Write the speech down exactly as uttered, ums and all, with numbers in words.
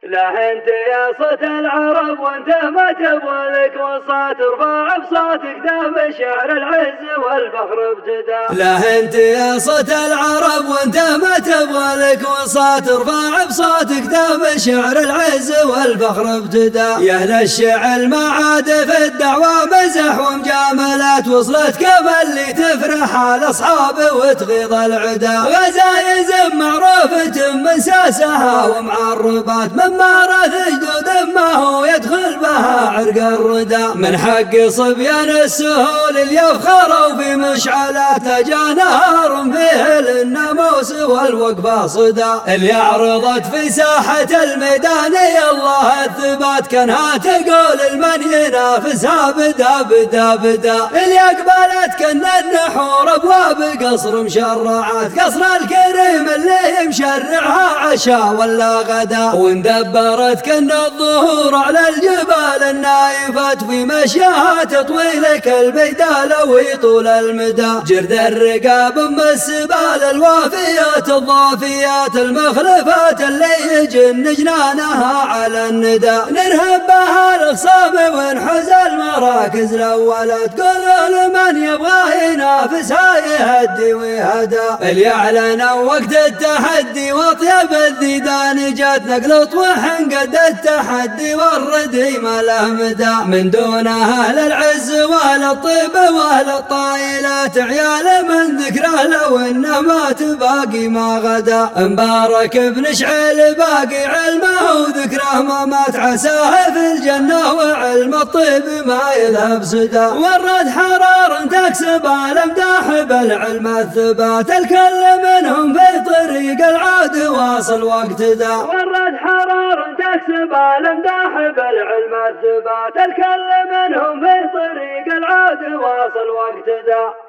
لا انت يا صوت العرب وانت ما تبغى لك وصات، ارفع بصوتك ذا بشعر العز والفخر ابتدى. لا انت يا صوت العرب وانت ما تبغى لك وصات، ارفع بصوتك ذا بشعر العز والفخر ابتدى. يا اهل الشعر ما عاد في الدعوى مزح ومجاملات، وصلت كما اللي تفرح على اصحابه وتغيظ العدا. غزايز معروفة من ساسها ومعربات، من مارث جدود ما هو يدخل بها عرق الردى. من حق صبيان السهول اللي يفخروا في مشعلات، جاء نهار فيه للناموس والوقفة صدى. اللي عرضت في ساحة الميدان يا الله الثبات، كانها تقول المن ينافسها بدا بدا بدا. اللي اقبلت كن النحور ابواب قصر مشرعات، قصر الكريم اللي مشرعها عشاء ولا غدا. واندبرت كن الظهور على الجبال النايفات، في مشيها تطوي لك البيدال ويطول المدى. جرد الرقاب ام السبال الوافيات الضافيات، المخلفات اللي يجن جنانها على الندى. نرهب بها الخصام ونحوز المراكز الاولى، تقول لمن يبغى ينافسها يهدي ويهدى. اللي اعلنوا وقت التحدي واطيب الذيدان، جات نقلط وحنقد التحدي والردي ما له مدى. من دون اهل العز واهل الطيب واهل الطايلات، عيال من ذكره لو انه مات باقي ما غدا. مبارك بن شعيل باقي علمه وذكره ما مات، عساه في الجنه وعلم الطيب ما يذهب سدى. ورد حرار تكسب الامداح بالعلم الثبات، الكل منهم في طريق العاد واصل وقت ذا. ورد حرار تكسب الامداح بالعلم الثبات، الكل منهم في طريق العاد واصل وقت ذا.